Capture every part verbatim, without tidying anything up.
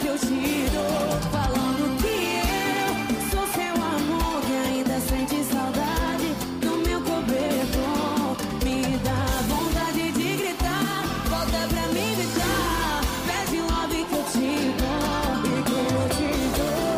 que eu te dou, falando que eu sou seu amor, que ainda sente saudade do meu cobertor. Me dá vontade de gritar, volta pra mim gritar, pede love que eu te dou, e que eu te dou.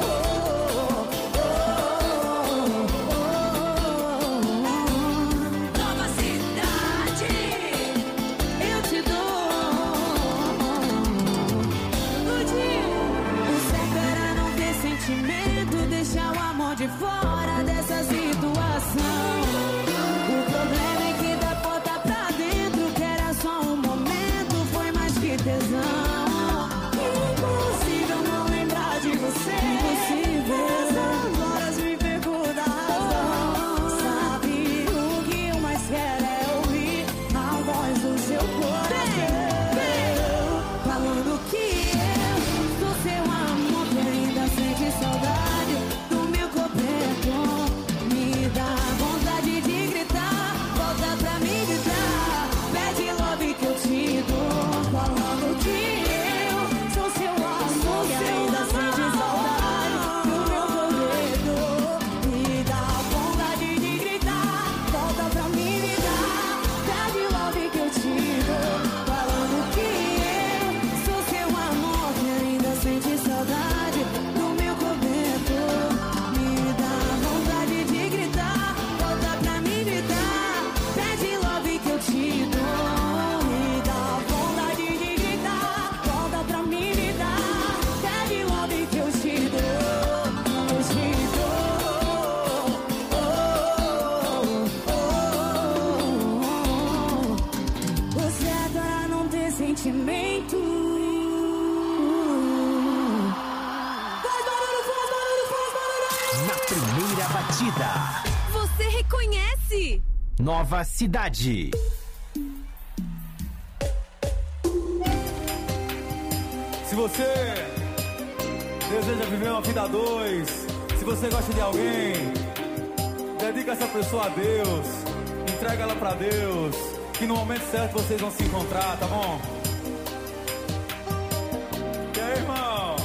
Nova cidade, eu te dou. O certo era não ter sentimento, deixar o amor de fora dessa situação. O problema é que da porta pra dentro, que era só um momento, foi mais que tesão. Impossível não lembrar de você, impossível. Essas horas me pegou da razão. Sabe, o que eu mais quero é ouvir a voz do seu coração, falando que eu sou seu amor, que ainda sente saudade do meu cobertor. Me dá vontade de gritar, volta pra mim gritar, pede love que eu te dou, falando que eu sou seu amor, que ainda sente saudade do meu cobertor. Me dá vontade de gritar, volta pra mim gritar, pede love que eu te dou, falando que eu sou seu amor, que ainda sente saudade do meu cobertor. Me dá vontade de gritar, volta pra mim gritar, pede love que eu te dou. Me dá vontade de gritar, volta pra mim gritar, pede love que eu te dou, eu te dou. Oh, oh, oh. Você adora não ter sentimento. Faz barulho, faz barulho, faz barulho aí! Na primeira batida, Você reconhece? Nova Cidade. Se você deseja viver uma vida a dois, se você gosta de alguém, dedica essa pessoa a Deus, entrega ela pra Deus, que no momento certo vocês vão se encontrar, tá bom? E aí, irmão?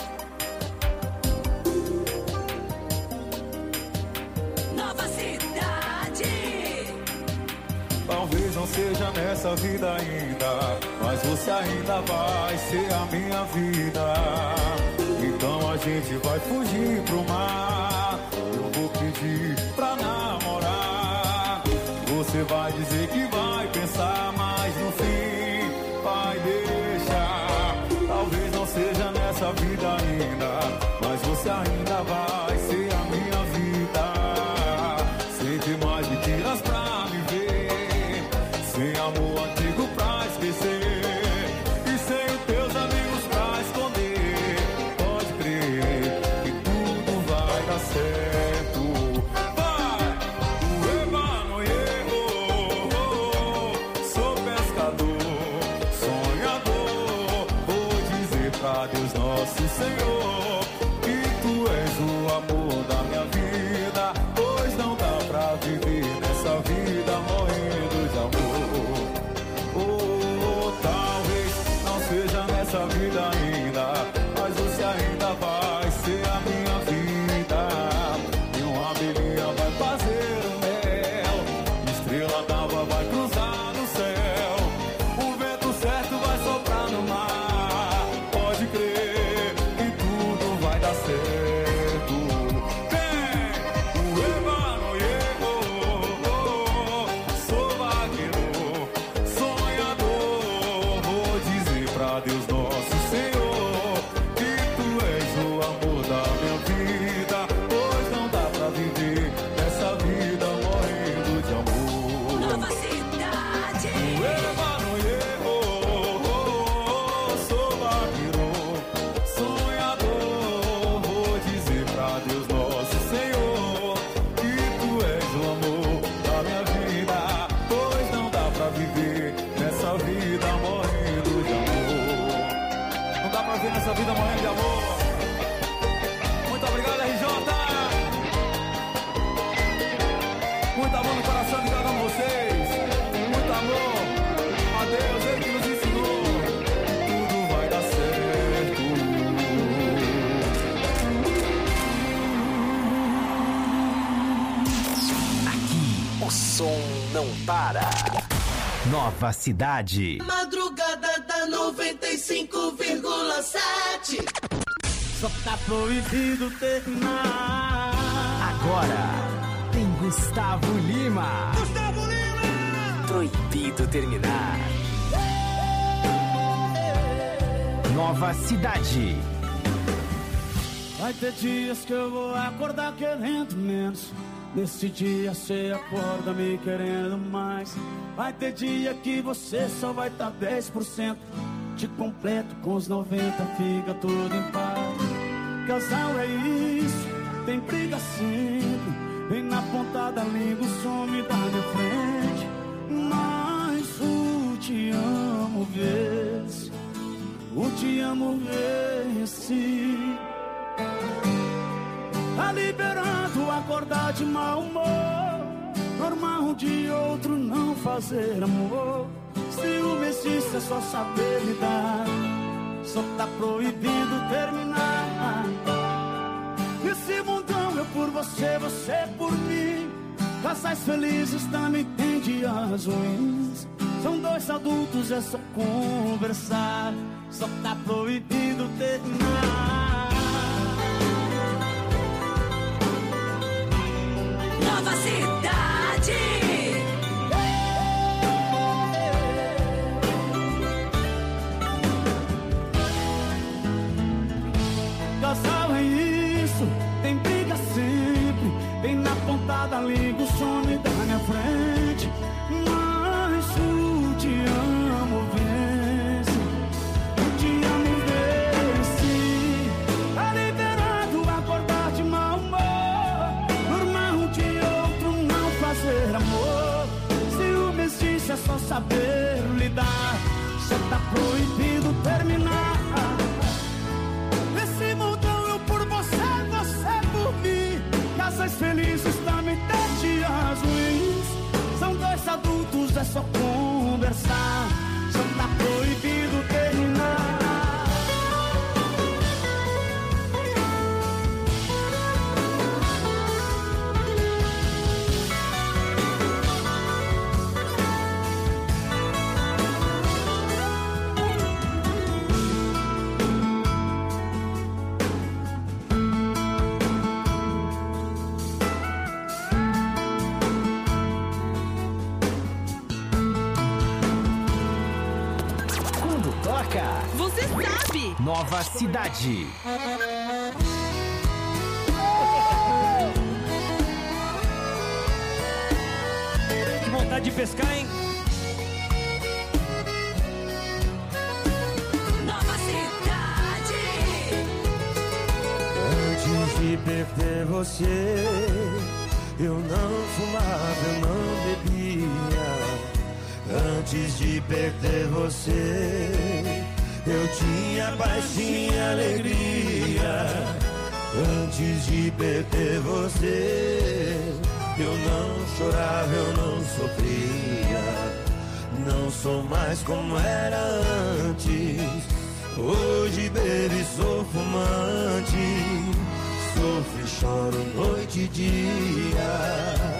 Nova cidade, Talvez não seja nessa vida ainda, mas você ainda vai ser a minha vida. Então a gente vai fugir pro mar, eu vou pedir pra namorar. Você vai dizer que vai pensar, mas no fim vai deixar. Talvez não seja nessa vida ainda, mas você ainda vai ser a minha vida. Sem mais mentiras pra viver, sem amor antigo pra esquecer, e sem os teus amigos pra esconder. Pode crer que tudo vai dar certo. Vai! O Emanuel, sou pescador, sonhador. Vou dizer pra Deus nosso Senhor que tu és o amor da minha vida, pois não dá pra viver nessa vida morrendo de amor. Oh, talvez não seja nessa vida ainda, mas você ainda vai ser a minha vida. E uma abelhinha vai fazer o mel, estrela d'alva vai cruzar no céu, o vento certo vai soprar no mar. Pode crer que tudo vai dar certo. Vem, o Emanuel, sou vaqueiro, sonhador. Vou dizer pra Deus nosso Senhor que tu és o amor da minha vida, pois não dá pra viver nessa vida morrendo de amor. nova cidade, O Emanuel, sou vaqueiro, sonhador. Vou dizer pra Deus nosso Senhor que tu és o amor da minha vida, pois não dá pra viver nessa vida morrendo de amor. Não dá pra viver nessa vida morrendo de amor. Muito obrigado, R J. Muito amor no coração de cada um de vocês. Muito amor a Deus, Ele que nos ensinou. Tudo vai dar certo. não para. Nova Cidade. Madrugada da noventa e cinco vírgula sete. Só tá proibido terminar. Agora tem Gustavo Lima. Gustavo Lima! Proibido terminar. Nova Cidade. Vai ter dias que eu vou acordar querendo menos. Nesse dia cê acorda me querendo mais. Vai ter dia que você só vai tá dez por cento. Te completo com os noventa, fica tudo em paz. Casal é isso, tem briga sempre. Vem na ponta da língua, some da minha frente. Mas o te amo vê-se, o te amo vê-se. Tá liberando acordar de mau humor. Normal um de outro não fazer amor. Ciúme existe, é só saber lidar. Só tá proibido terminar. Nesse mundão eu por você, você por mim. Casais felizes também tem dias ruins. São dois adultos, é só conversar. Só tá proibido terminar. Nova Cidade. Casal é isso, tem briga sempre. Vem na ponta da língua, some da minha frente. Mas o te amo vence, o te amo vence. Tá liberado acordar de mau humor. Normal um de outro não fazer amor. Ciúme existe, é só saber lidar. Só tá proibido terminar. Nesse mundão eu por você, você por mim. Casais felizes também tem dias ruins. São dois adultos, é só conversar. Só tá proibido terminar. Você sabe. Nova Cidade. Que vontade de pescar, hein? Nova Cidade. Antes de perder você, eu não fumava, eu não bebia. Antes de perder você, eu tinha paz, tinha alegria. Antes de perder você, eu não chorava, eu não sofria. Não sou mais como era antes. Hoje, baby, sou fumante. Sofro e choro noite e dia.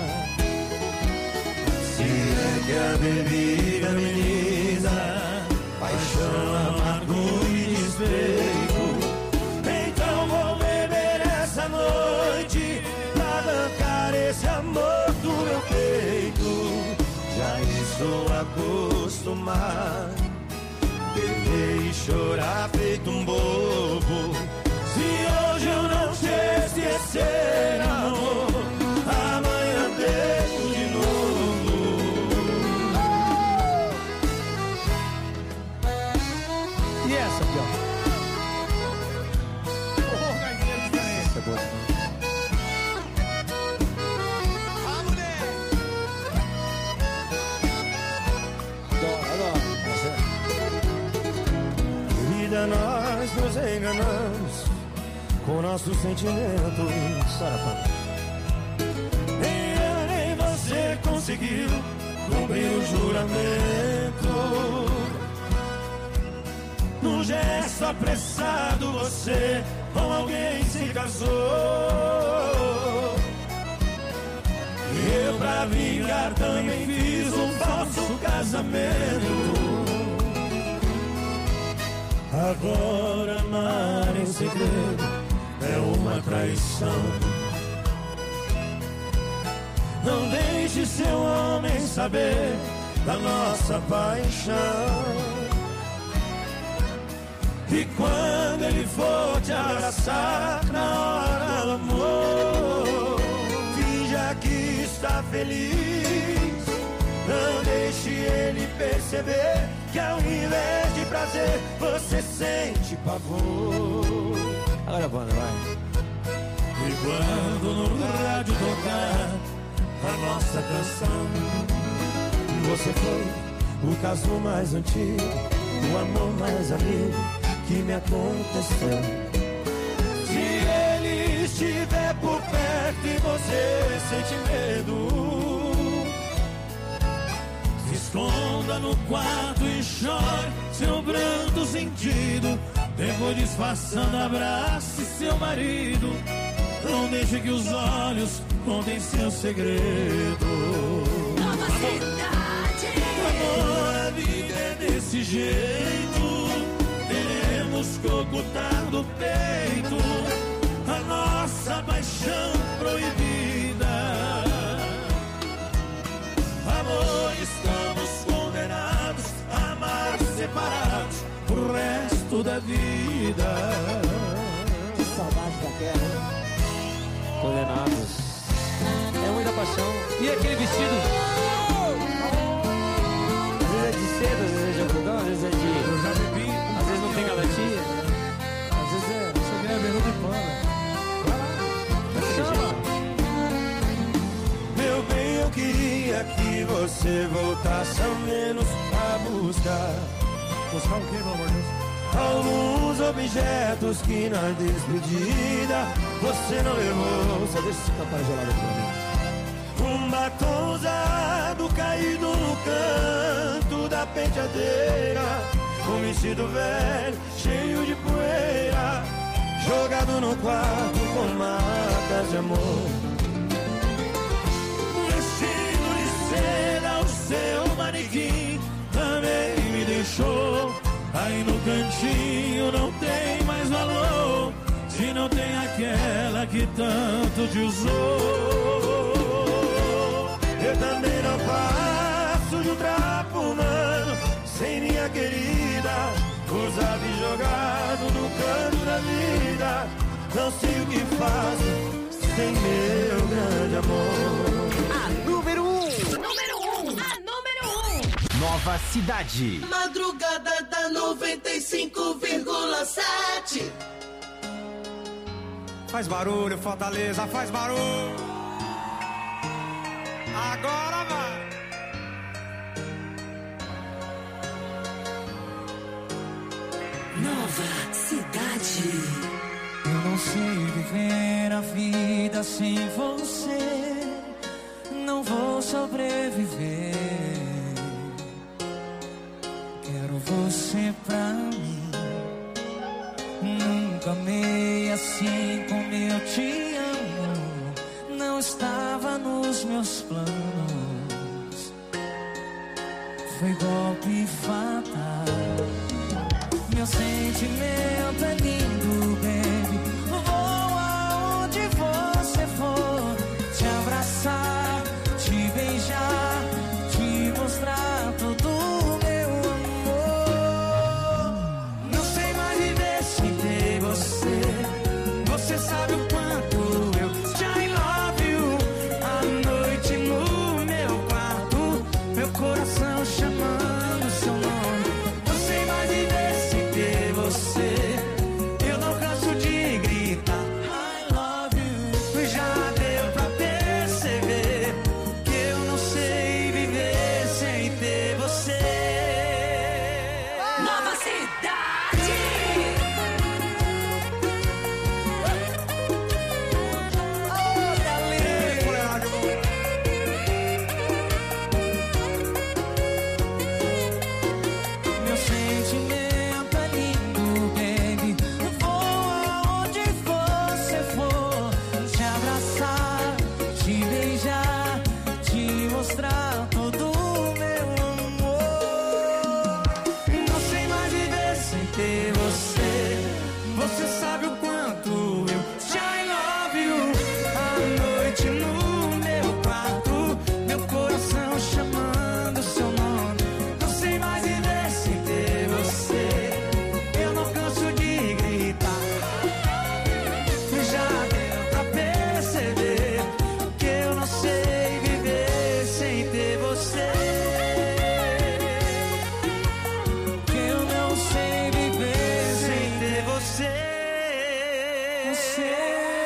Se é que a bebida ameniza paixão, amargura e despeito, então vou beber essa noite pra arrancar esse amor do meu peito. Já estou acostumado beber e chorar feito um bobo. Se hoje eu não te esquecer, amor, amanhã deito de novo. E essa aqui, ó. Oh, galinha diferente. Essa é boa. A mulher. Adoro, adoro. Essa é. Querida, nós nos enganamos com nossos sentimentos. Sarapá. Nem eu nem você conseguiu cumprir o juramento. Num gesto apressado você com alguém se casou. Eu pra vingar também fiz casamento. Agora amar em segredo é uma traição. Não deixe seu homem saber da nossa paixão. E quando ele for te abraçar na hora do amor, finja que está feliz. Não deixe ele perceber que ao invés de prazer você sente pavor. Agora, banda, vai. E quando no rádio tocar a nossa canção, você foi o caso mais antigo, o amor mais amigo que me aconteceu. Se ele estiver por perto e você sente medo, se esconda no quarto e chore seu pranto sentido. Depois disfarçando, abrace seu marido. Não deixe que os olhos contem seu segredo. Nova cidade. Amor, a vida é desse jeito. Teremos que ocultar do peito a nossa paixão proibida. Amor, estamos condenados a amar separados pro resto da vida. Que saudade daquela, hein? Condenados. É muita paixão. E aquele vestido? Às vezes é de seda, às vezes é de algodão, às vezes é de... Eu já bebi. Às vezes não tem galatia. Às vezes é... Você ganha bermuda de pano. Chama. Meu bem, eu queria que você voltasse ao menos a buscar. Buscar o quê, meu amor Deus? Alguns objetos que na despedida você não levou. Só deixa esse capaz gelado pra mim. Um batom usado caído no canto da penteadeira. Um vestido velho cheio de poeira, jogado no quarto com marcas de amor. Um vestido de seda, o seu manequim também me deixou. Aí no cantinho não tem mais valor, se não tem aquela que tanto te usou. Eu também não passo de um trapo humano sem minha querida, usado e jogado no canto da vida. Não sei o que faço sem meu grande amor. A número um. Número um. A número um. Nova Cidade. Madrugada da noventa e cinco vírgula sete. Faz barulho, Fortaleza, faz barulho. Agora vai. Nova cidade. Eu não sei viver a vida sem você. Não vou sobreviver. Quero você pra mim. Nunca amei assim como eu te amo. Não estava nos meus planos. Foi golpe fatal. Meu sentimento é lindo, baby. Vou aonde você for. Te abraçar, te beijar, te mostrar todo o meu amor. Não sei mais viver sem ter você. Você sabe o quanto eu te I love you. À noite no meu quarto, meu coração chamando seu nome. Não sei mais viver sem ter você. Você sabe o quanto eu te I love you. À noite no meu quarto, meu coração chamando seu nome. Não sei mais viver sem ter você. Eu não canso de gritar. Já deu pra perceber que eu não sei viver sem ter você. Que eu não sei viver sem ter você. Você.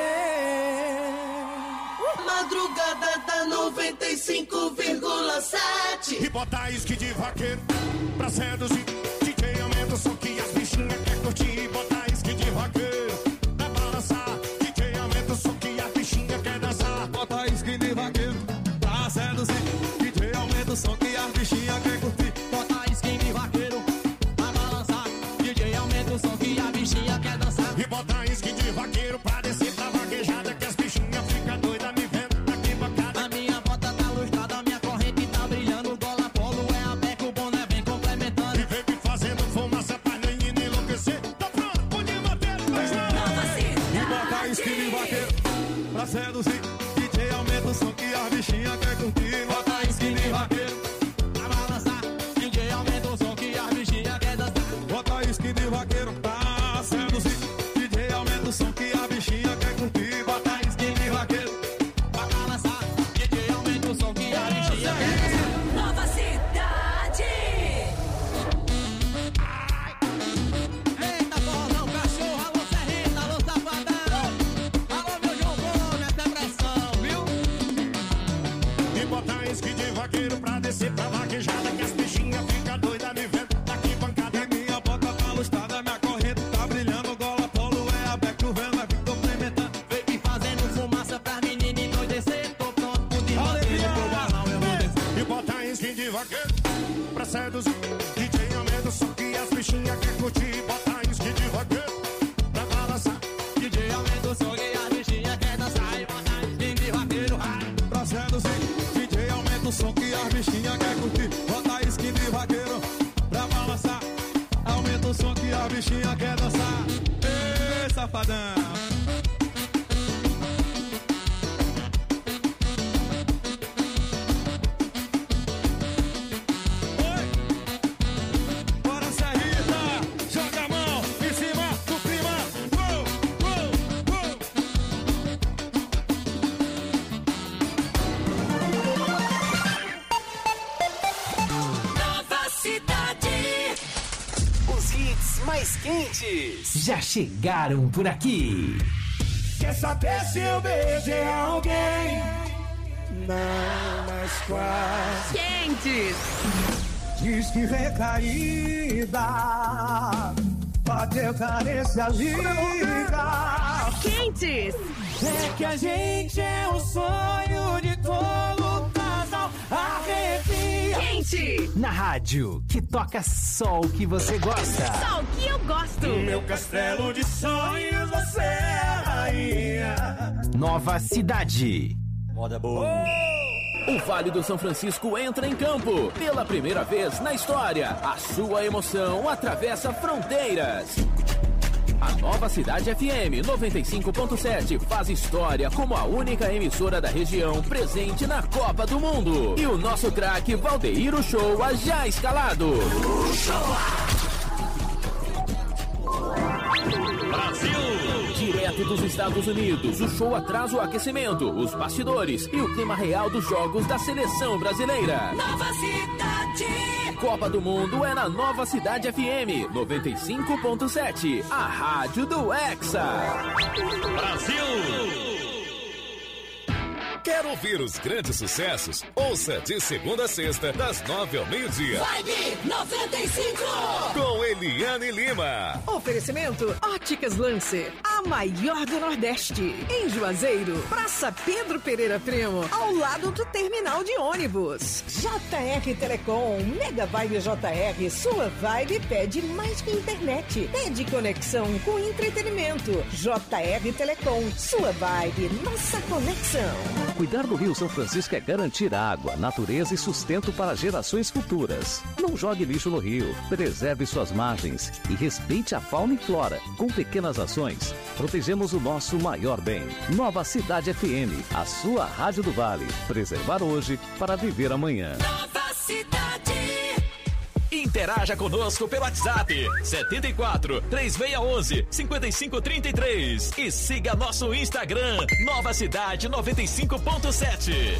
Madrugada da noventa e cinco vírgula sete. E bota isque de vaqueiro pra seduzir. D J aumenta o som que as bichinhas quer curtir. E bota isque de vaqueiro pra balançar. D J aumenta o som que as bichinhas quer dançar. Bota isque de vaqueiro pra seduzir. D J aumenta o som que as bichinhas quer curtir. Bota skin de vaqueiro pra balançar. D J aumenta o som que a bichinha quer dançar. E bota isque de vaqueiro pra descer pra vaquejada. Que as bichinhas ficam doidas me vendo aqui bancada. A minha bota tá lustrada, a minha corrente tá brilhando. Gola polo é a beca, o boné vem complementando. E vem me fazendo fumaça pra menina enlouquecer. Tá pronto, pode bater, mas não. E bota isque de vaqueiro pra seduzir. D J aumenta o som que as bichinhas quer curtir. Bota isque de vaqueiro Pra balançar, D J aumenta o som que a bichinha quer dançar. Bota isque de vaqueiro pra seduzir. D J aumenta o som que a bichinha quer curtir. Bota isque de vaqueiro. Pra balançar, D J aumenta o som que a bichinha quer dançar. Nova cidade. Eita, bolão, cachorro, alô Serrita, alô Safadão. Alô meu João Gomes, essa pressão, viu? E bota isque de vaqueiro pra descer pra vaquejada. Que as bichinhas ficam doidas me vendo aqui bancada. E minha bota tá lustrada, minha corrente tá brilhando. Gola polo é a beca, o vento vai vir complementando. Vem me fazendo fumaça pra menina endoidecer. Tô pronto pro desbater, pro balão eu vou descer. E bota isque de vaqueiro pra seduzir. D J aumenta o som que as bichinhas quer curtir. Bota isque de vaqueiro pra balançar. D J aumenta o som que a bichinha quer dançar. E bota skin de vaqueiro, ai. Pra seduzir, D J aumenta o som que as bichinhas quer curtir. Bota isque de vaqueiro pra balançar. Aumenta o som que a bichinha quer dançar. Ei, safadão. Oi. Bora, Serrita. Joga a mão em cima do clima. Uou, uou, uou. Nova cidade. Os hits mais quentes já chegaram por aqui. Quer saber se eu beijei alguém? Não, mas quase. Quentes. Diz que recaída, bateu carência liga. Quentes. É que a gente é o sonho de todo casal. Arrepia. Quente. Na rádio, que toca só o que você gosta. Só o que eu gosto. Meu castelo de sonhos, você é a rainha. Nova cidade. Moda boa. O Vale do São Francisco entra em campo. Pela primeira vez na história, a sua emoção atravessa fronteiras. A Nova Cidade F M noventa e cinco ponto sete faz história como a única emissora da região presente na Copa do Mundo. E o nosso craque Valdeir Uchoa já escalado. Brasil! Direto dos Estados Unidos, o show traz o aquecimento, os bastidores e o clima real dos jogos da seleção brasileira. Nova cidade. Copa do Mundo é na Nova Cidade F M noventa e cinco ponto sete, a rádio do Hexa. Brasil! Quer ouvir os grandes sucessos? Ouça de segunda a sexta, das nove ao meio-dia. Vibe noventa e cinco. Com Eliane Lima. Oferecimento Óticas Lancer. A maior do Nordeste. Em Juazeiro, Praça Pedro Pereira Primo, ao lado do terminal de ônibus. J R Telecom, Mega Vibe J R, sua vibe pede mais que internet. Pede conexão com entretenimento. J R Telecom, sua vibe, nossa conexão. Cuidar do Rio São Francisco é garantir água, natureza e sustento para gerações futuras. Não jogue lixo no rio, preserve suas margens e respeite a fauna e flora. Com pequenas ações, protegemos o nosso maior bem. Nova Cidade F M, a sua rádio do Vale. Preservar hoje para viver amanhã. Nova Cidade. Interaja conosco pelo WhatsApp setenta e quatro, três seis um um, cinco cinco três três e siga nosso Instagram Nova Cidade noventa e cinco ponto sete.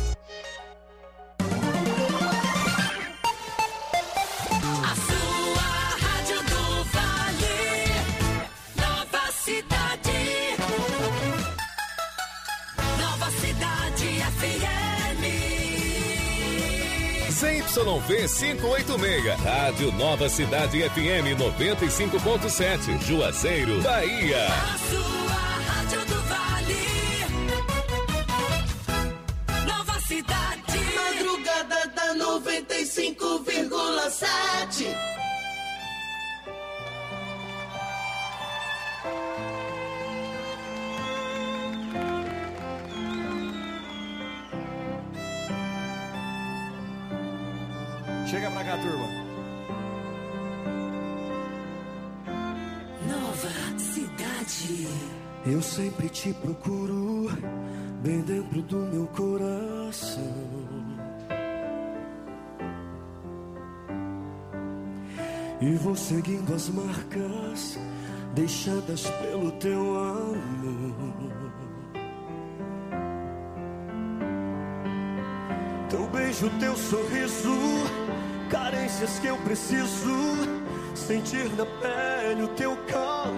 A sua rádio do Vale. Nova Cidade. Nova Cidade F M. Z Y V quinhentos e oitenta e seis, Rádio Nova Cidade F M noventa e cinco ponto sete, Juazeiro, Bahia. A sua rádio do Vale. Nova Cidade. Madrugada da noventa e cinco vírgula sete. Chega pra cá, turma. Nova Cidade. Eu sempre te procuro bem dentro do meu coração. E vou seguindo as marcas deixadas pelo teu amor. Teu beijo, teu sorriso, carências que eu preciso sentir na pele o teu calor.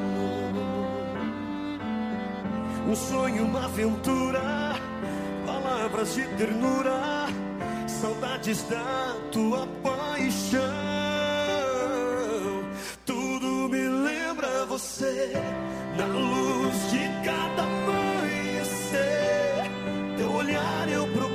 Um sonho, uma aventura, palavras de ternura, saudades da tua paixão. Tudo me lembra você, na luz de cada amanhecer. Teu olhar eu procuro.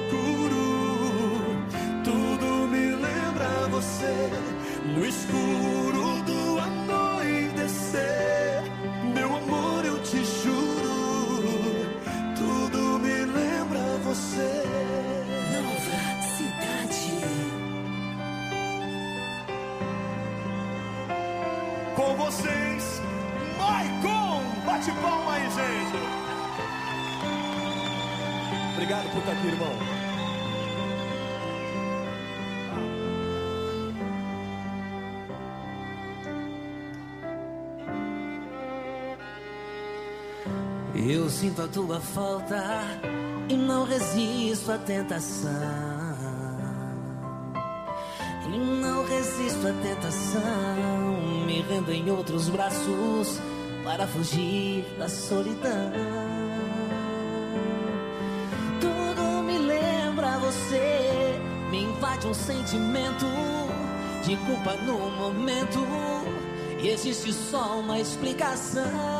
Tudo me lembra você, no escuro do anoitecer. Meu amor, eu te juro, tudo me lembra você. Nova Cidade. Com vocês, Maicon. Bate palma aí, gente. Obrigado por estar aqui, irmão. Eu sinto a tua falta e não resisto à tentação. E não resisto à tentação. Me rendo em outros braços para fugir da solidão. Tudo me lembra você, me invade um sentimento de culpa no momento. E existe só uma explicação.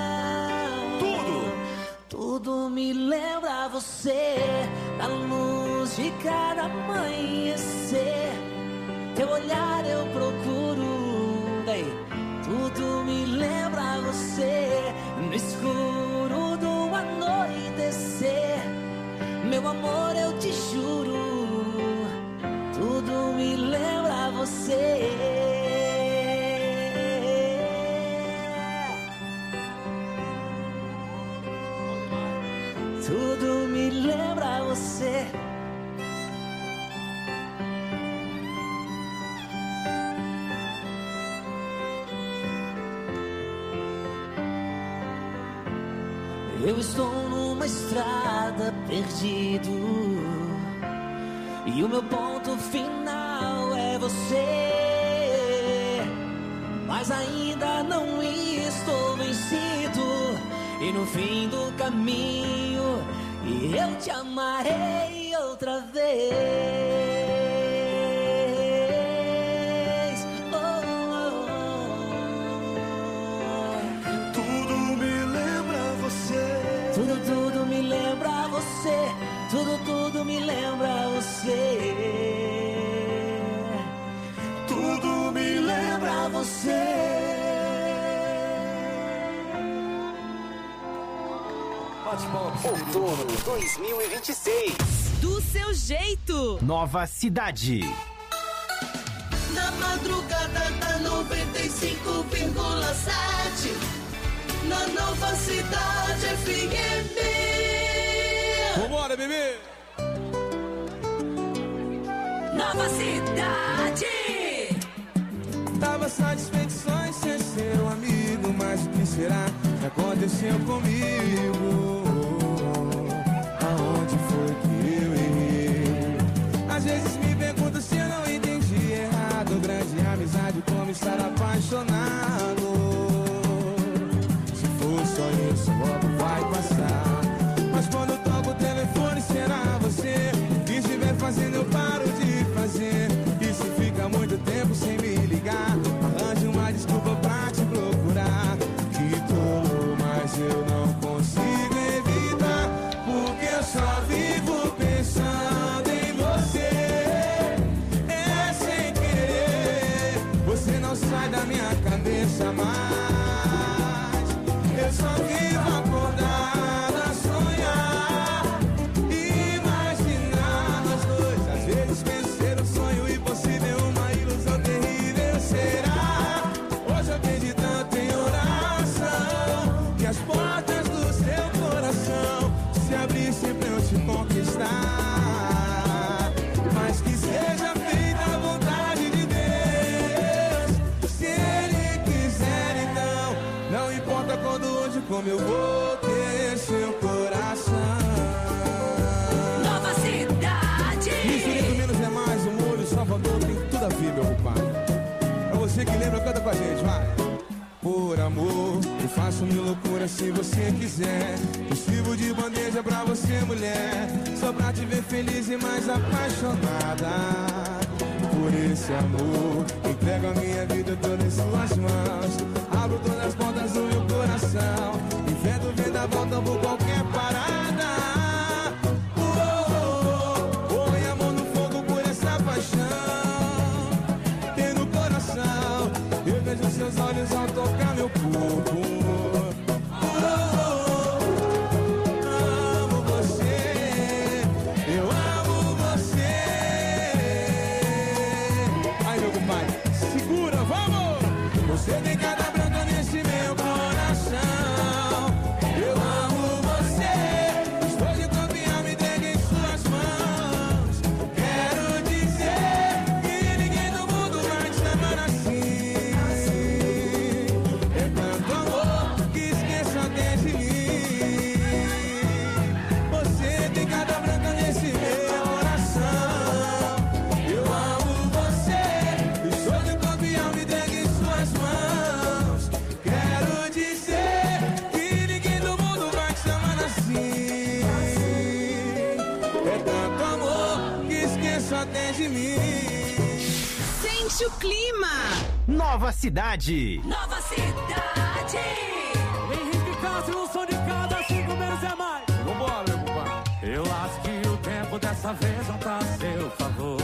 Tudo me lembra você, na luz de cada amanhecer. Teu olhar eu procuro, ei. Tudo me lembra você, no escuro do anoitecer. Meu amor, eu te juro, tudo me lembra você. Tudo me lembra você. Eu estou numa estrada perdido e o meu ponto final é você. Mas ainda não estou vencido e no fim do caminho eu te amarei outra vez. Oh, oh, oh. Tudo me lembra Outono dois mil e vinte e seis. Do seu jeito. Nova cidade. Na madrugada da noventa e cinco vírgula sete. Na Nova Cidade F M. Vambora, bebê! Nova Cidade. Tava satisfeito só em ser seu amigo, mas o que será que aconteceu comigo? Aonde foi que eu errei? Às vezes me pergunto se eu não entendi errado. Grande amizade, como estar apaixonado. Se for só isso, logo vai passar. Mas quando toco o telefone, será você? E se estiver fazendo, eu paro de fazer. E se fica muito tempo sem me ligar, arranje uma desculpa pra te procurar. Que tolo, mas eu não consigo evitar, porque eu só vivo pensando em você. É sem querer, você não sai da minha cabeça mais. Eu só vivo acordado a sonhar, imaginar nós dois. Às vezes penso ser um sonho impossível, uma ilusão terrível. Será? Hoje eu perdi tanto em oração, que as portas do seu coração se abrissem pra eu te conquistar. Mas que seja feita a vontade de Deus. Se Ele quiser, então não importa quando, onde, como eu vou ter seu coração. Nova Cidade. Infinito menos é mais, o molho Salvador tem tudo a ver, meu compadre. É você que lembra, canta com a gente, vai. Por amor, eu faço mil loucuras se você quiser. Eu sirvo de bandeja pra você, mulher, só pra te ver feliz e mais apaixonada. Por esse amor, entrego a minha vida toda em suas mãos. Abro todas as portas do meu coração, invento vendaval, por qualquer parada. Põe a mão no fogo por essa paixão. Tem no coração, eu vejo seus olhos ao tocar meu corpo. Amo você, eu amo você. Aí, meu compadre, segura, vamos! Você tem cada branca nesse meu coração. Eu amo você, estou de confiar, me entregue em suas mãos. Quero dizer que ninguém no mundo vai te amar assim. É tanto amor que esqueço até de mim. Você tem cada branca nesse meu coração. Eu amo você, estou de confiar, me entregue em suas mãos. Quero dizer que ninguém no mundo vai te amar assim. É tanto amor que esqueço até de mim. Sente o clima. Nova cidade. Nova Cidade. Henrique Castro, no som de cada cinco menos é mais. Vambora, meu compadre. Eu acho que o tempo dessa vez não tá a seu favor.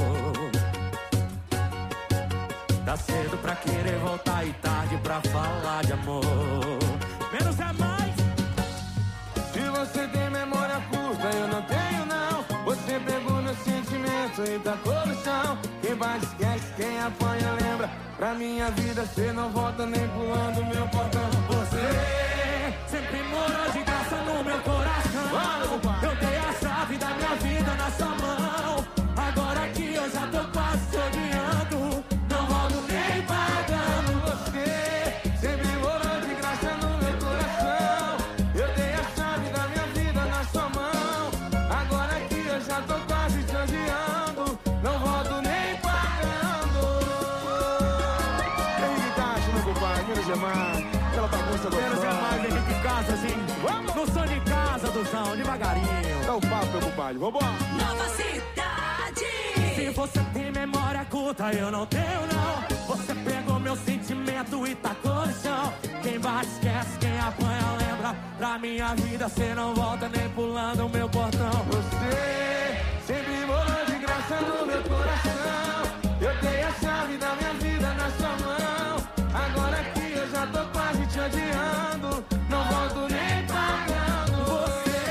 Tá cedo pra querer voltar e tarde pra falar de amor. Menos é mais. Se você tem memória curta, eu não tenho não. Você pegou meu sentimento e tacou no chão. Quem bate esquece, quem apanha lembra. Pra minha vida cê não volta nem pulando meu portão. Você sempre morou de graça no meu coração. Eu dei a chave da minha vida na sua mão. Agora que eu já tô quase te odiando, não volto nem pagando. Você sempre morou de graça no meu coração. Eu dei a chave da minha vida na sua mão. Agora que eu já tô quase te odiando, não volto nem pagando. Henrique Castro, meu compadre, menos é mais. Aquela bagunça gostosa. Menos é mais, Henrique Castro, assim. Vamos! No som de casa, Duzão, devagarinho. Dá o papo, meu compadre, vambora. Nova Cidade. Se você tem memória curta, eu não tenho não. Você pegou meu sentimento e tacou no chão. Quem bate esquece, quem apanha lembra. Pra minha vida cê não volta nem pulando o meu portão. Você sempre morou de graça no meu coração. Eu dei a chave da minha vida na sua mão. Agora que eu já tô quase te odiando, não volto nem pagando. Você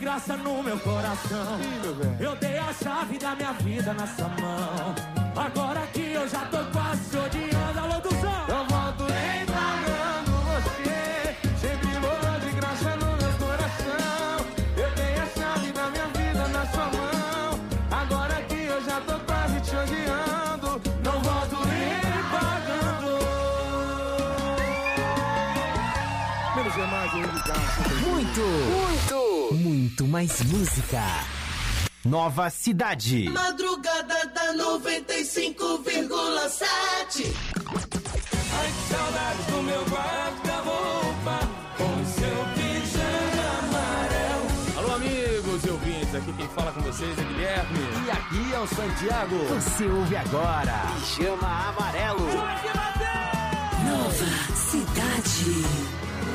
graça no meu coração. Eu dei a chave da minha vida na sua mão. Agora que eu já tô quase te odiando. Alô, Duzão! Eu volto nem pagando você. Sempre morro de graça no meu coração. Eu dei a chave da minha vida na sua mão. Agora que eu já tô quase te odiando. Não volto nem pagando. Menos é mais, eu Muito, muito, muito mais música. Nova Cidade. Madrugada da noventa e cinco vírgula sete. Ai, que saudades do meu guarda-roupa com seu pijama amarelo. Alô, amigos e ouvintes, aqui quem fala com vocês é Guilherme. E aqui é o Santiago. Você ouve agora Pijama Amarelo. Nova Cidade.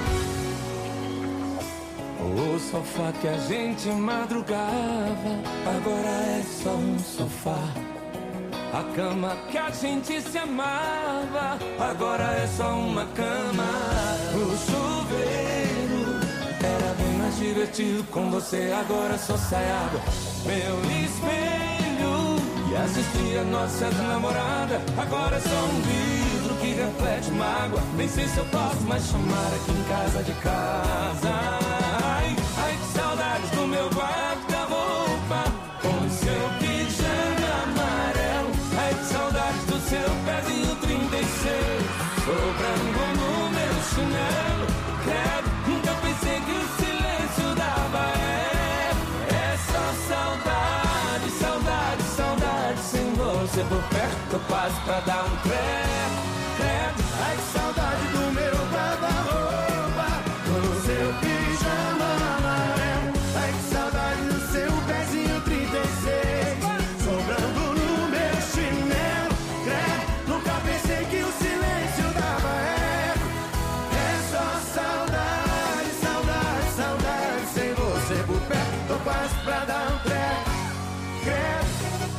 O sofá que a gente madrugava agora é só um sofá. A cama que a gente se amava agora é só uma cama. O chuveiro era bem mais divertido com você, agora só sai água. Meu espelho e assistir a nossa namorada agora é só um vidro que reflete mágoa. Nem sei se eu posso mais chamar aqui em casa de casa. Ai, ai, que saudades do meu guarda-roupa com seu pijama amarelo. Ai, que saudades do seu pezinho trinta e seis sobrando no meu chinelo. Credo, nunca pensei que o silêncio dava. É, é só saudade, saudade, saudade. Sem você por perto, tô quase pra dar um credo, credo. Ai, que saudade do meu guarda-roupa com seu pijama amarelo. Ai, que saudade do seu pezinho trinta e seis sobrando no meu chinelo. Credo, nunca pensei que o silêncio dava eco. É só saudade, saudade, saudade. Sem você por perto, tô quase pra dar um treco. Credo.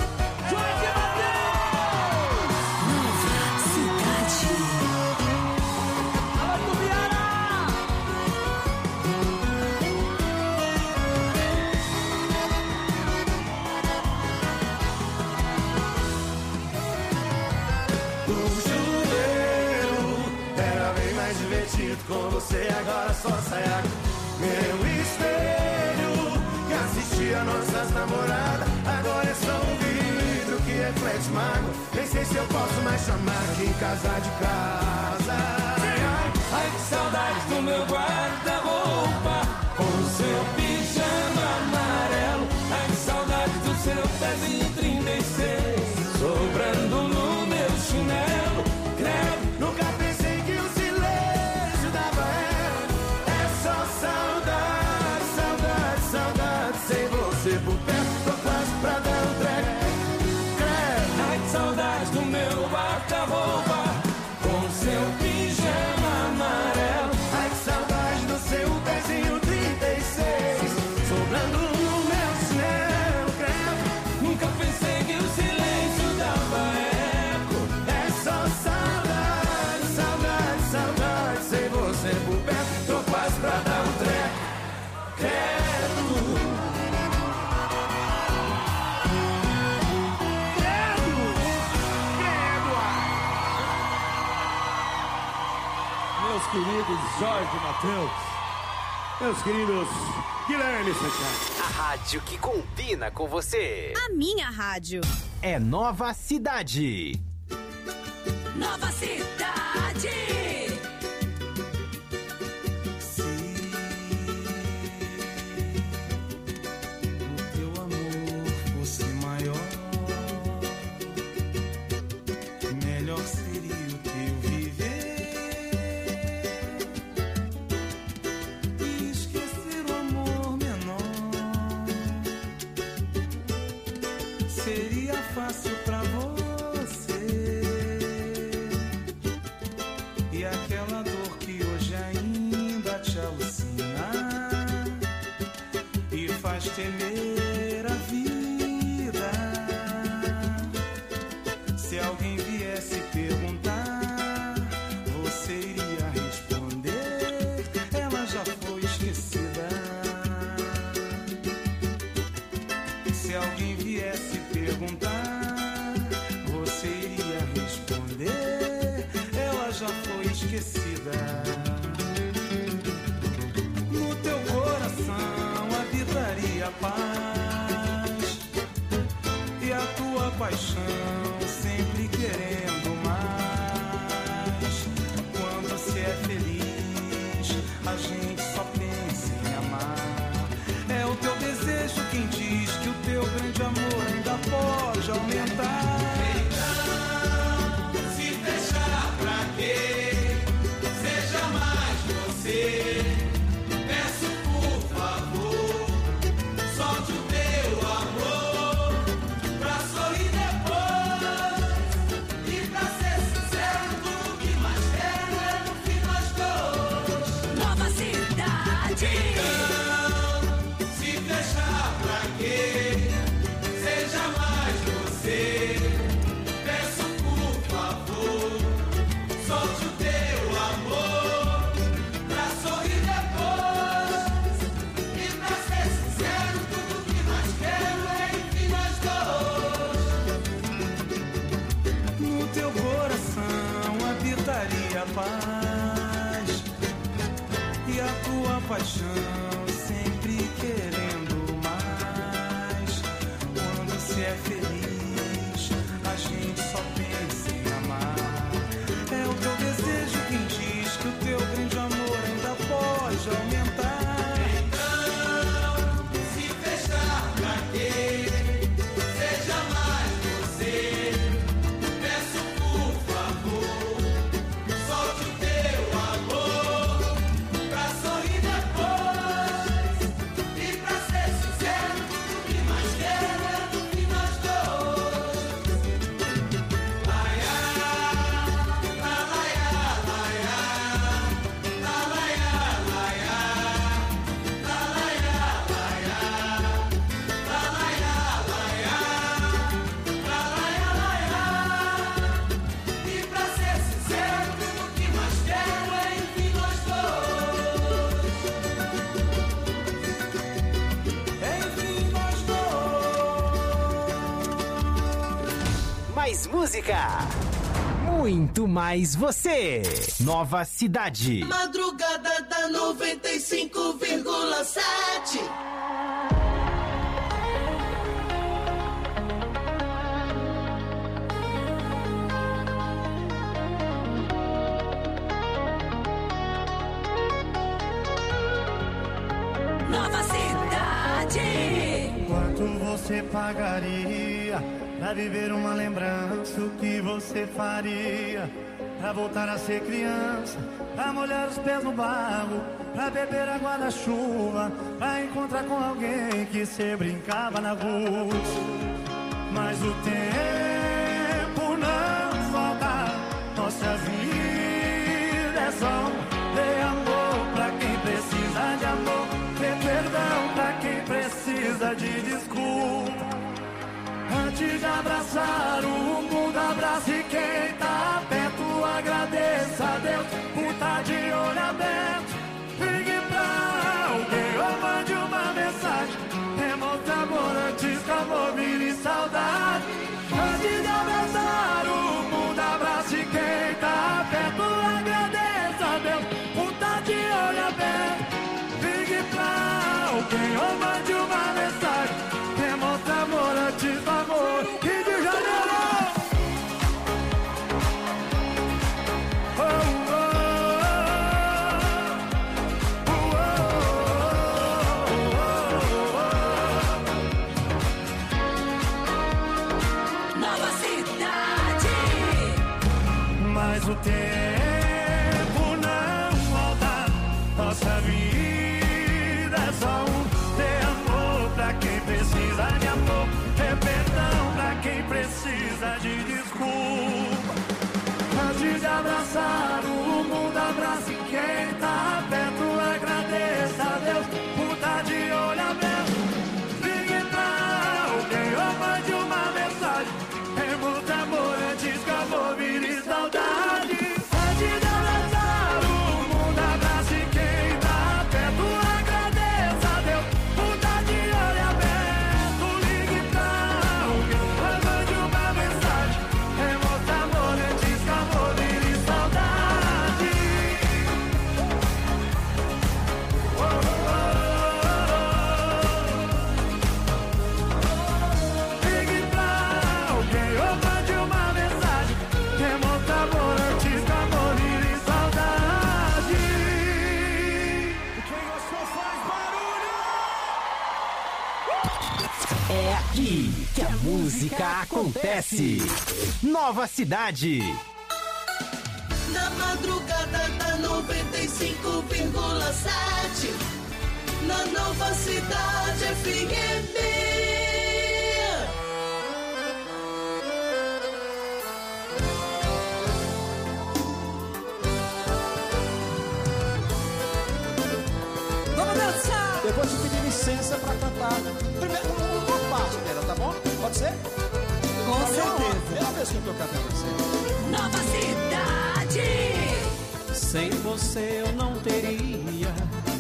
Com você agora só sai água. Meu espelho que assistia nossas namoradas agora é só um vidro que reflete mágoa. Nem sei se eu posso mais chamar aqui em casa de casa. Ai, ai, que saudades do meu guarda-roupa com seu pijama amarelo. Ai, que saudades do seu pezinho trinta e seis sobrando no meu chinelo. Credo, nunca pensei que o silêncio dava é, é só saudade, saudade, saudade. Sem você por perto, tô quase pra dar um treco. Credo, ai, que saudades do meu guarda-roupa com seu pijama amarelo. Ai, que saudade do seu pezinho trinta e seis sobrando no meu chinelo. Credo, nunca pensei que o silêncio dava eco. É só saudade, saudade, saudade. Sem você por perto, tô quase pra dar um treco. Credo. Meus queridos Jorge Matheus, meus queridos Guilherme Santiago. A rádio que combina com você. A minha rádio. É Nova Cidade. Nova Cidade. Teu amor fosse maior, melhor seria o teu viver e esquecer o amor menor. Seria fácil pra você, e aquela dor que hoje ainda te alucina e faz temer a vida. Se alguém viesse perguntar, você iria responder: ela já foi esquecida. Se alguém viesse perguntar, você iria responder, ela já foi esquecida. No teu coração habitaria a paz e a tua paixão sempre querendo mais. Quando se é feliz, a gente só pensa em amar. É o teu desejo quem diz que o teu grande amor ainda pode aumentar. Então, se fechar pra quê? Seja mais você. Peço por favor, solte o teu amor pra sorrir depois. E pra ser sincero, tudo que mais quero é no fim nós dois. Nova cidade. Então, se fechar pra quê? Seja mais você. Peço por favor, solte o teu amor pra sorrir depois. E pra ser sincero, tudo que mais quero é enfim nós dois. No teu coração habitaria a paz e a tua paixão sempre querendo mais. Quando se é feliz, a gente só pensa em amar. É o teu desejo quem diz que o teu grande amor ainda pode aumentar. Então, se fechar pra quê? Seja mais você. Peço por favor, solte o teu amor pra sorrir depois. E pra ser sincero, tudo que mais quero é no fim nós dois. Laia, la laia, laia, la laia, laia, la laia, laia, la laia, laia, la laia, laia. E pra ser sincero, tudo que mais quero é enfim nós dois. Enfim nós dois. Mais música. Muito mais você. Nova cidade. Madrugada da noventa e cinco vírgula sete. Nova cidade. Quanto você pagaria pra viver uma lembrança? O que você faria pra voltar a ser criança? Pra molhar os pés no barro, pra beber água da chuva, pra encontrar com alguém que cê brincava na rua. Mas o tempo não volta, nossa vida é só dê amor pra quem precisa de amor, dê perdão pra quem precisa de desculpa. Antes de abraçar o mundo, abrace quem tá perto. Agradeça a Deus por tá de olho aberto. Ligue pra alguém ou mande uma mensagem. Demonstra amor antes que amor vire saudade. Antes de abraçar o mundo, abrace quem tá perto. Agradeça a Deus por tá de olho aberto. Ligue pra alguém ou mande uma mensagem. Demonstra amor antes do amor. Rio de Janeiro! Oh, oh, oh, oh, oh. Nova cidade. Mas o tempo não volta. Nossa vida é só um É aqui que a música acontece. Nova Cidade. Na madrugada da noventa e cinco vírgula sete, na Nova Cidade F M. Vamos dançar! Eu vou te pedir licença pra cantar primeiro uma parte dela, tá bom? Pode ser? Com Tá certeza. Primeira vez que eu tô cantando assim. Nova Cidade. Sem você eu não teria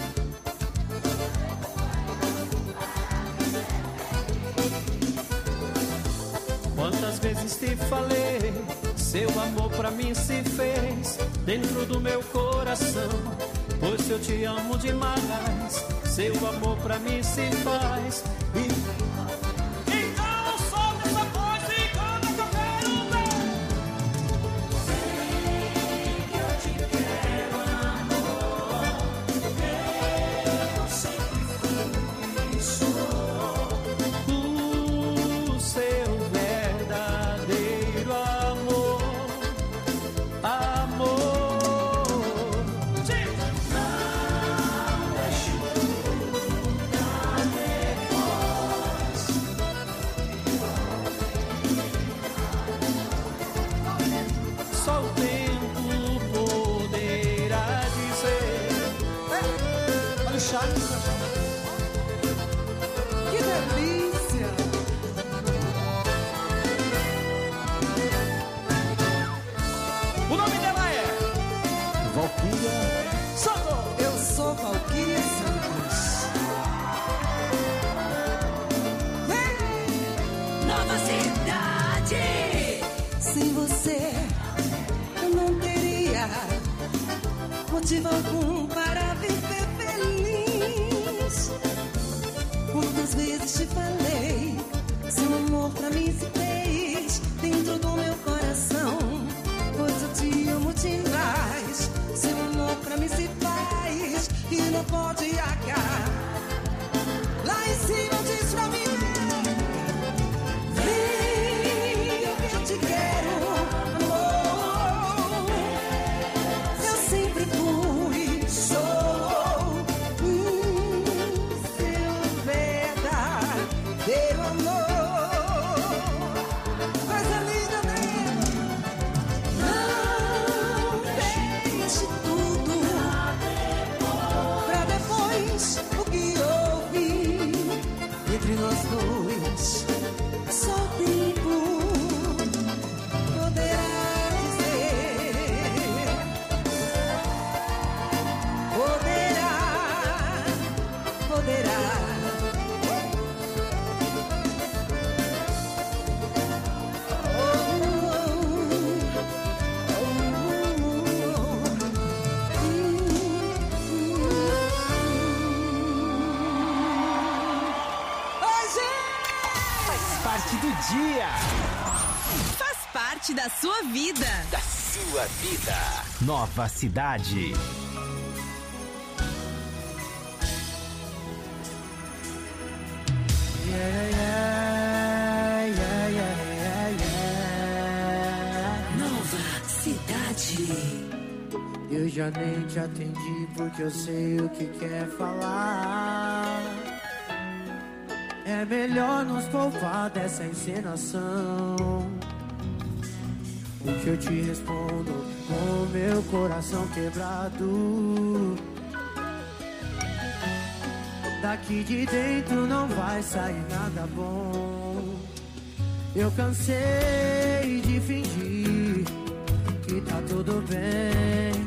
quantas vezes te falei, seu amor pra mim se fez dentro do meu coração. Pois eu te amo demais, seu amor pra mim se faz. E... Então solta essa voz e canta que eu quero ver. Sei que eu te quero, amor. Eu sempre fui, sou o seu verdadeiro amor. Amor. Só o tempo poderá dizer. É, olha o Charles. Que delícia! O nome dela é Valquíria Santos. Eu sou Valquíria Santos. Nova Cidade. Sem você eu não teria motivo algum para viver feliz. Quantas vezes te falei, seu amor pra mim se fez dentro do meu coração. Pois eu te amo demais, seu amor pra mim se faz e não pode acabar. Lá em cima diz pra mim, vem, eu te quero, amor. Eu sempre fui, sou o seu verdadeiro amor. Coisa linda, né? Não deixe tudo pra depois. O que houve entre nós dois, só o tempo poderá dizer. Poderá, poderá. Faz parte do dia. Faz parte da sua vida. Da sua vida. Nova Cidade. Nova Cidade. Eu já nem te atendi porque eu sei o que quer falar. É melhor nos poupar dessa encenação. O que eu te respondo com meu coração quebrado. Daqui de dentro não vai sair nada bom. Eu cansei de fingir que tá tudo bem.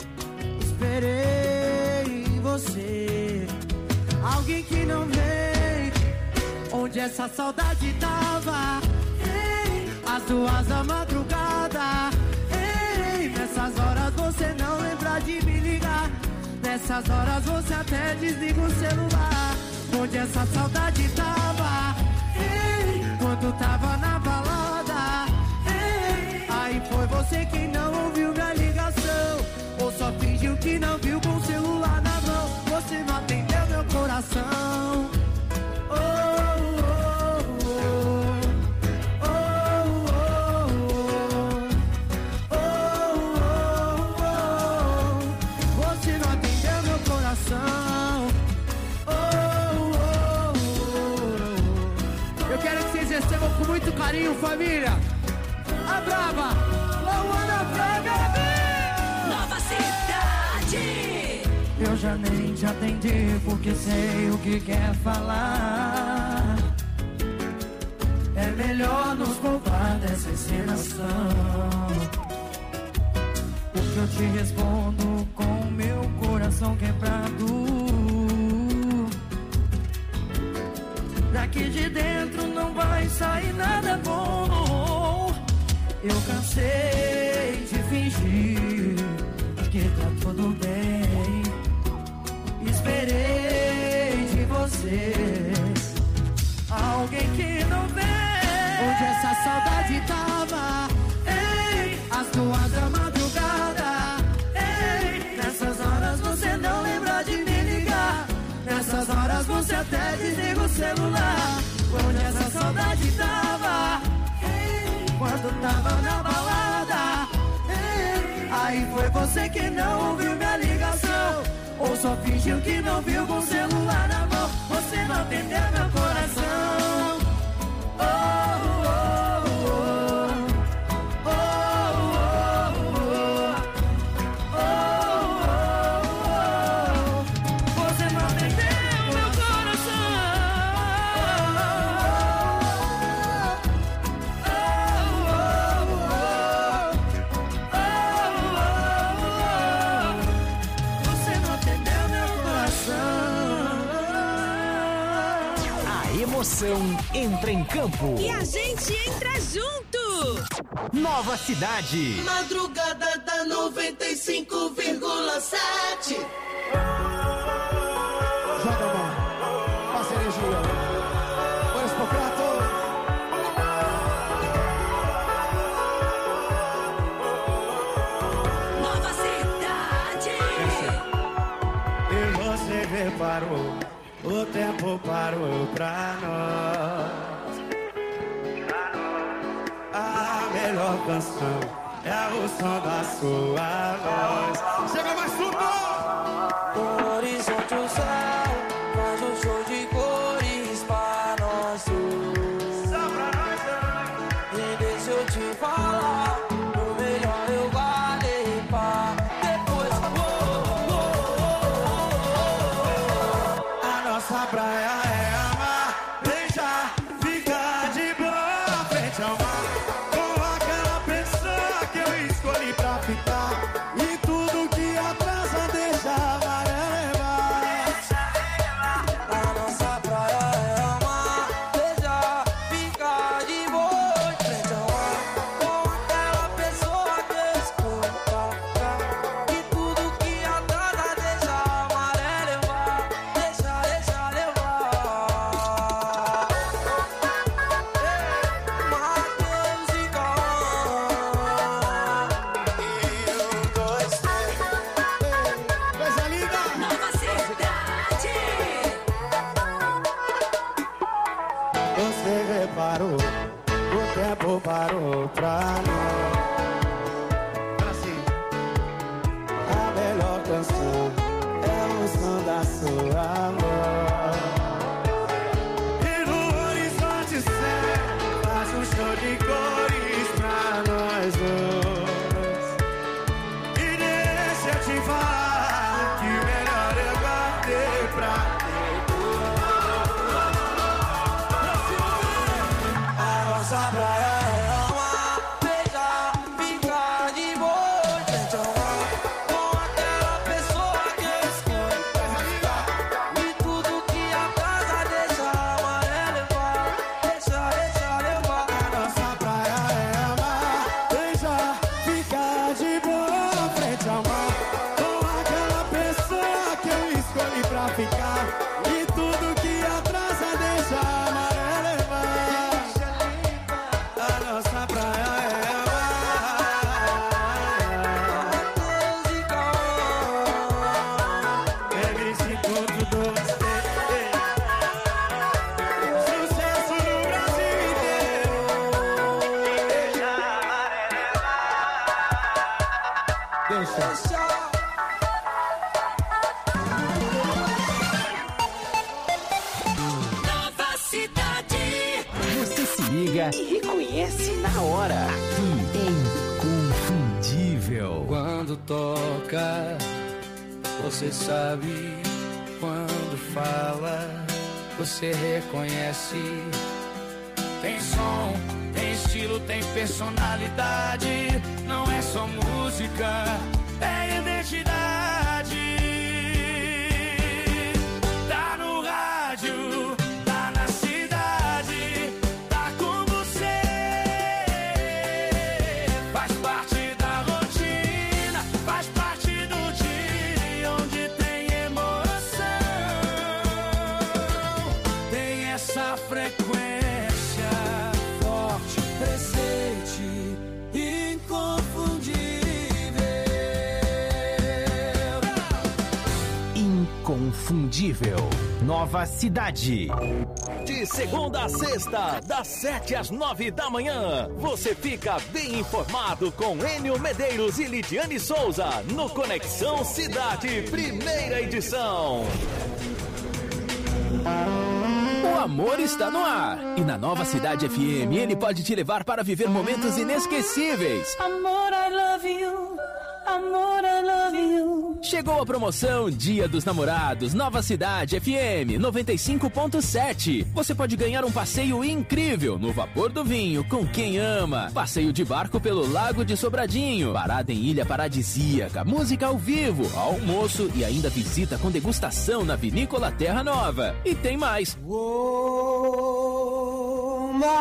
Esperei em você alguém que não vem. Onde essa saudade tava? Ei, às duas da madrugada. Ei, nessas horas você não lembra de me ligar. Nessas horas você até desliga o celular. Onde essa saudade tava? Ei, quando tava na balada. Ei, aí foi você que não ouviu minha ligação. Ou só fingiu que não viu com o celular na mão. Você não atendeu meu coração. Oh, oh, muito carinho, família. A brava, Lauana Praga. Nova Cidade. Eu já nem te atendi porque sei o que quer falar. É melhor nos poupar dessa encenação. Porque eu te respondo com meu coração quebrado. Daqui de dentro não vai sair nada bom. Eu cansei de fingir que tá tudo bem. Esperei de você alguém que não vem. Onde essa saudade tava? Ei, às duas da madrugada. Ei, nessas horas você não lembra de me ligar. Nessas horas você até desliga o celular. Onde essa saudade tava? Ei, quando tava na balada. Ei, aí foi você que não ouviu minha ligação. Ou só fingiu que não viu com o celular na mão. Você não atendeu meu coração. Oh, oh, oh, oh, oh, oh, oh, oh. Você não atendeu meu coração. Você não atendeu meu coração. A emoção entra em campo. E a gente entra junto. Nova Cidade. Madrugada da noventa e cinco vírgula sete. Joga a mão. Passa energia. Bora, Espocrato. Nova Cidade. E você reparou, o tempo parou pra nós. A melhor canção é o som da sua voz. Chega mais suco! O horizonte, o céu, faz um show de cores pra nós dois. Só pra nós dois. E deixa eu te falar, o melhor eu guardei pra depois. Oh, oh, oh, oh. A nossa praia é amar, deixar, ficar de boa frente ao mar. Com aquela pessoa que eu escolhi pra ficar. E tudo que atrasa deixa a maré levar. A nossa praia é amar, deixar, ficar de boa frente ao mar. Com aquela pessoa que eu escolhi pra ficar. E tudo que atrasa deixa a maré levar. Deixa, deixa levar. Mateus e Cauã. E um, dois, três. Coisa linda. Nova Cidade. Você reparou, o tempo parou pra nós. Assim, a melhor canção é o som da sua voz. E no horizonte céu faz um show de cores pra nós dois. E deixa eu te falar que o melhor eu guardei pra A nossa praia é amar, beijar, pega e reconhece na hora. Aqui é Inconfundível. Quando toca, você sabe. Quando fala, você reconhece. Tem som, tem estilo, tem personalidade. Não é só música, é identidade. Tá no rádio, tá na cidade, tá com você. Faz parte da rotina, faz parte do dia onde tem emoção. Tem essa frequência forte, presente, inconfundível. Inconfundível. Nova Cidade. De segunda a sexta, das sete às nove da manhã, você fica bem informado com Enio Medeiros e Lidiane Souza no Conexão Cidade, primeira edição. O amor está no ar. E na Nova Cidade F M, ele pode te levar para viver momentos inesquecíveis. Amor, I love you. Amor, I love you. Chegou a promoção Dia dos Namorados, Nova Cidade F M noventa e cinco ponto sete. Você pode ganhar um passeio incrível no Vapor do Vinho com quem ama. Passeio de barco pelo Lago de Sobradinho. Parada em ilha paradisíaca, música ao vivo, almoço e ainda visita com degustação na Vinícola Terra Nova. E tem mais. Oh, my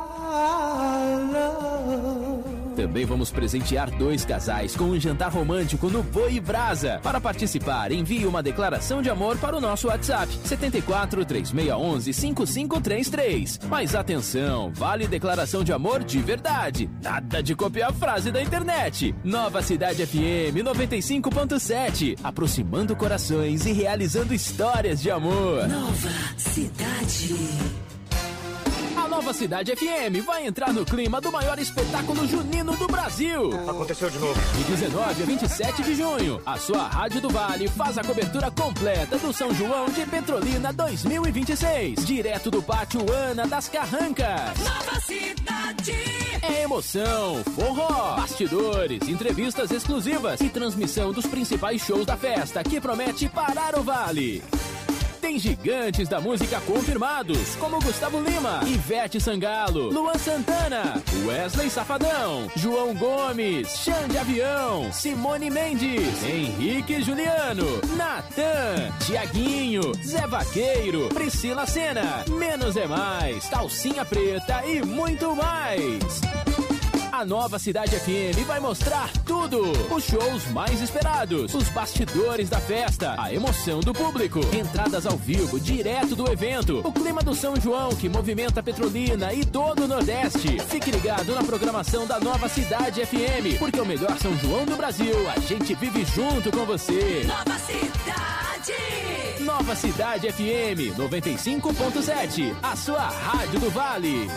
love. Também vamos presentear dois casais com um jantar romântico no Boi Brasa. Para participar, envie uma declaração de amor para o nosso WhatsApp sete quatro, três seis um um, cinco cinco três três. Mas atenção, vale declaração de amor de verdade. Nada de copiar a frase da internet. Nova Cidade F M noventa e cinco ponto sete. Aproximando corações e realizando histórias de amor. Nova Cidade. A Nova Cidade F M vai entrar no clima do maior espetáculo junino do Brasil. Aconteceu de novo. De dezenove a vinte e sete de junho, a sua Rádio do Vale faz a cobertura completa do São João de Petrolina dois mil e vinte e seis. Direto do Pátio Ana das Carrancas. Nova Cidade. É emoção, forró, bastidores, entrevistas exclusivas e transmissão dos principais shows da festa que promete parar o Vale. Tem gigantes da música confirmados, como Gustavo Lima, Ivete Sangalo, Luan Santana, Wesley Safadão, João Gomes, Xande Avião, Simone Mendes, Henrique Juliano, Natan, Tiaguinho, Zé Vaqueiro, Priscila Sena, Menos é Mais, Calcinha Preta e muito mais. A Nova Cidade F M vai mostrar tudo. Os shows mais esperados, os bastidores da festa, a emoção do público, entradas ao vivo direto do evento, o clima do São João que movimenta Petrolina e todo o Nordeste. Fique ligado na programação da Nova Cidade F M, porque o melhor São João do Brasil, a gente vive junto com você. Nova Cidade. Nova Cidade F M noventa e cinco ponto sete, a sua Rádio do Vale.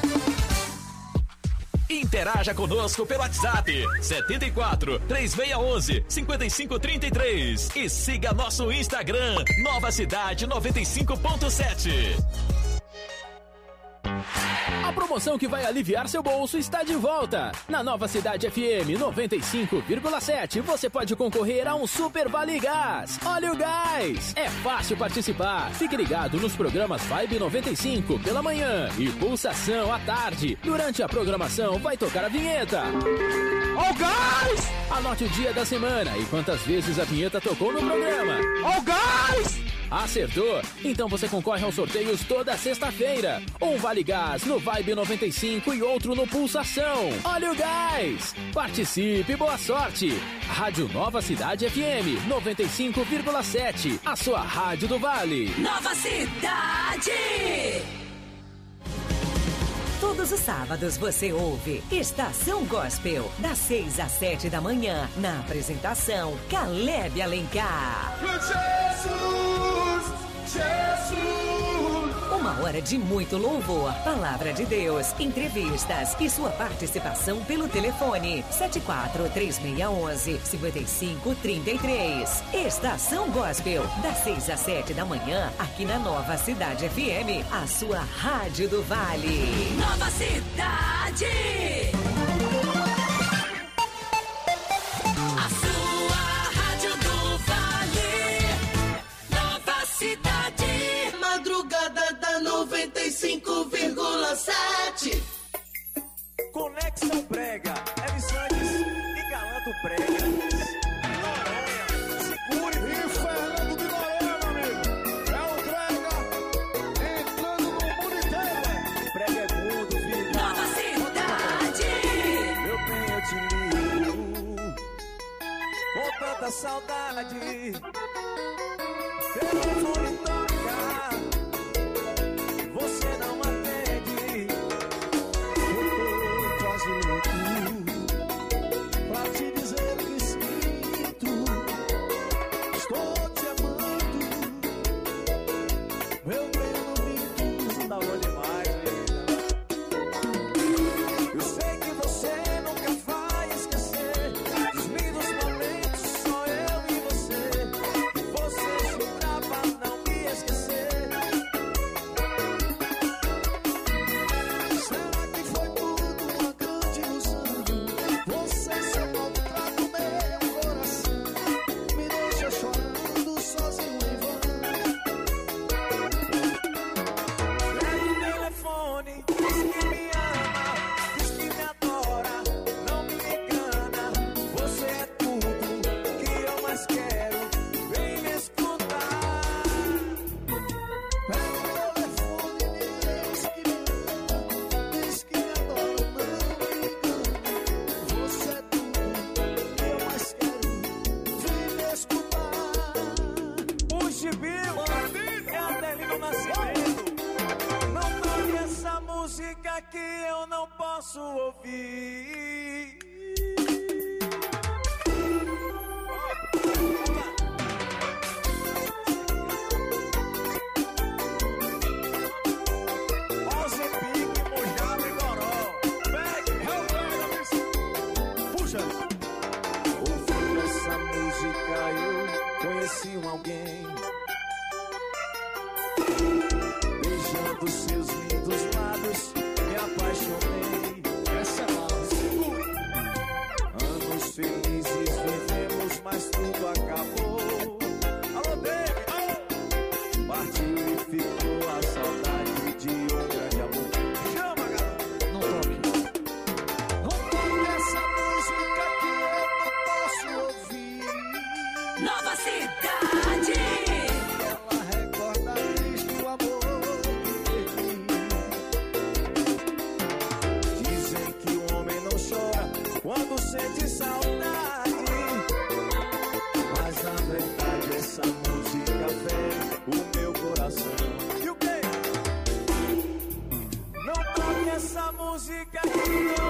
Interaja conosco pelo WhatsApp sete quatro, três seis um um, cinco cinco três três e siga nosso Instagram Nova Cidade noventa e cinco ponto sete. A promoção que vai aliviar seu bolso está de volta. Na Nova Cidade F M noventa e cinco vírgula sete, você pode concorrer a um Super Vale Gás. Olha o gás! É fácil participar. Fique ligado nos programas Vibe noventa e cinco pela manhã e Pulsação à tarde. Durante a programação vai tocar a vinheta. Ó o gás! Anote o dia da semana e quantas vezes a vinheta tocou no programa. Ó o gás! Acertou? Então você concorre aos sorteios toda sexta-feira. Um Vale Gás no Vibe noventa e cinco e outro no Pulsação. Olha o gás! Participe, boa sorte! Rádio Nova Cidade F M noventa e cinco vírgula sete, a sua rádio do Vale. Nova Cidade! Todos os sábados você ouve Estação Gospel, das seis às sete da manhã, na apresentação Caleb Alencar. Jesus, Jesus. O Uma hora de muito louvor, palavra de Deus, entrevistas e sua participação pelo telefone sete quatro três seis um um cinco cinco três três. Estação Gospel, das seis às sete da manhã, aqui na Nova Cidade F M, a sua Rádio do Vale. Nova Cidade. A sua Rádio do Vale. Nova Cidade. Madrugada da noventa e cinco vírgula sete. Conexão Brega, Elis Santos e Galanto Brega. Noronha, segure. E Fernando de Noronha, meu amigo. É o Brega entrando no mundo inteiro. Brega é mundo, filho. Nova Cidade. Meu bem, eu te ligo com tanta saudade. Telefone toca, você não atende. Eu tô quase louco pra te dizer que sinto. Estou te amando. Meu bem, eu não minto. Isso tá bom demais, menina. Eu sei que você nunca vai esquecer dos lindos momentos, só eu e você. Você jurava não me esquecer. Será que foi tudo uma grande ilusão? Você se voltar no meu coração, me deixa chorando sozinho em vão. Pega o telefone, diz que me ama, diz que me adora, não me engana. Você é tudo que eu mais quero, vem me escutar. Pega o telefone, diz que me ama, diz que me adora, não me engana. Você é tudo que eu mais quero, vem me escutar. O Gibilo é Adelino Nascimento. Não toque essa música que eu não posso ouvir. Ozepique, Mojave, Goró. Pegue, puxa. Ouvindo essa música eu conheci um alguém, beijando seus lindos lábios, me apaixonei. Essa é anos felizes vivemos, mas tudo acabou. Alô, David! Partiu e ficou a saudade de um grande amor. Chama, galera! Não toque. Não toque essa música que eu não posso ouvir. Nova Cidade. Ela recorda triste o amor que perdi. Dizem que o homem não chora quando sente saudade, mas na verdade essa música fere o meu coração. E o quê? Não toque essa música que eu